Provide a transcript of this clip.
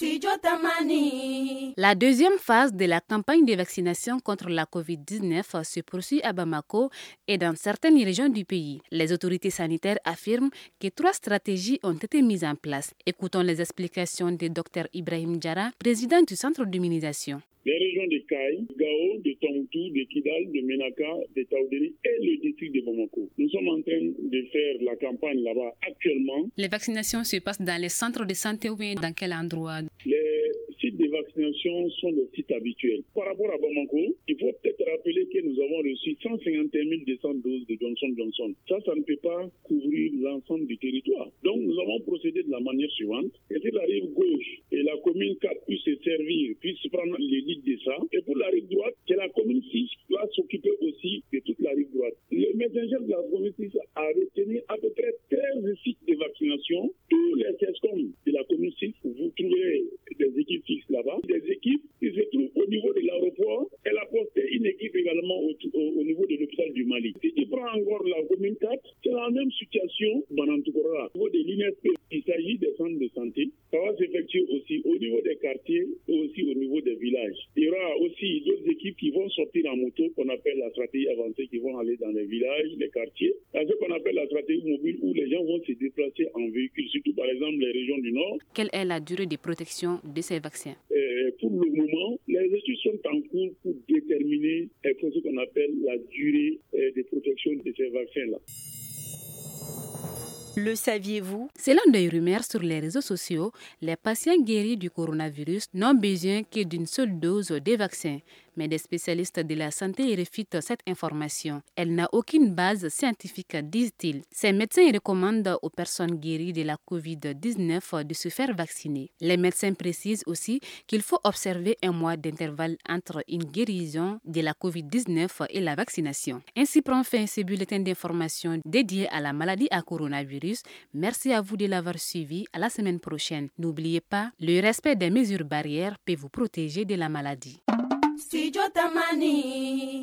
La deuxième phase de la campagne de vaccination contre la COVID-19 se poursuit à Bamako et dans certaines régions du pays. Les autorités sanitaires affirment que 3 stratégies ont été mises en place. Écoutons les explications du Dr Ibrahim Diarra, président du centre d'immunisation. Les régions de Kaï, Gao, de Tongtou, de Kidal, de Menaka, de Taouderi et le district de Bamako. Nous sommes en train de faire la campagne là-bas actuellement. Les vaccinations se passent dans les centres de santé ou bien dans quel endroit? Les sites de vaccination sont des sites habituels. Par rapport à Bamako, il faut peut-être rappeler que nous avons reçu 151 200 doses de Johnson & Johnson. Ça ne peut pas couvrir l'ensemble du territoire. Donc nous avons procédé de la manière suivante. Et si la rive gauche et la commune 4 puissent se servir, puissent prendre l'élite de ça. Et pour la rive droite, c'est la commune 6 qui doit s'occuper aussi de toute la rive droite. Le médecin chef de la commune 6 a retenu à peu près 13 sites de vaccination. Tous les CESCOM de la commune 6, vous trouverez des équipes fixes là-bas. Des équipes qui se trouvent au niveau de l'aéroport. Elle a posté une équipe également au niveau de l'hôpital du Mali. Si tu prends encore la commune 4, c'est la même situation au niveau de l'INSP. Il s'agit des centres de santé. Ça va s'effectuer aussi au niveau des quartiers et aussi au niveau des villages. Il y aura aussi d'autres équipes qui vont sortir en moto, qu'on appelle la stratégie avancée, qui vont aller dans les villages, les quartiers. C'est ce qu'on appelle la stratégie mobile où les gens vont se déplacer en véhicule, surtout par exemple les régions du Nord. Quelle est la durée de protection de ces vaccins? Pour le moment, les études sont en cours pour déterminer ce qu'on appelle la durée de protection de ces vaccins-là. Le saviez-vous? Selon des rumeurs sur les réseaux sociaux, les patients guéris du coronavirus n'ont besoin que d'une seule dose de vaccin. Mais des spécialistes de la santé réfutent cette information. Elle n'a aucune base scientifique, disent-ils. Ces médecins recommandent aux personnes guéries de la COVID-19 de se faire vacciner. Les médecins précisent aussi qu'il faut observer un mois d'intervalle entre une guérison de la COVID-19 et la vaccination. Ainsi prend fin ce bulletin d'information dédié à la maladie à coronavirus. Merci à vous de l'avoir suivi. À la semaine prochaine. N'oubliez pas, le respect des mesures barrières peut vous protéger de la maladie.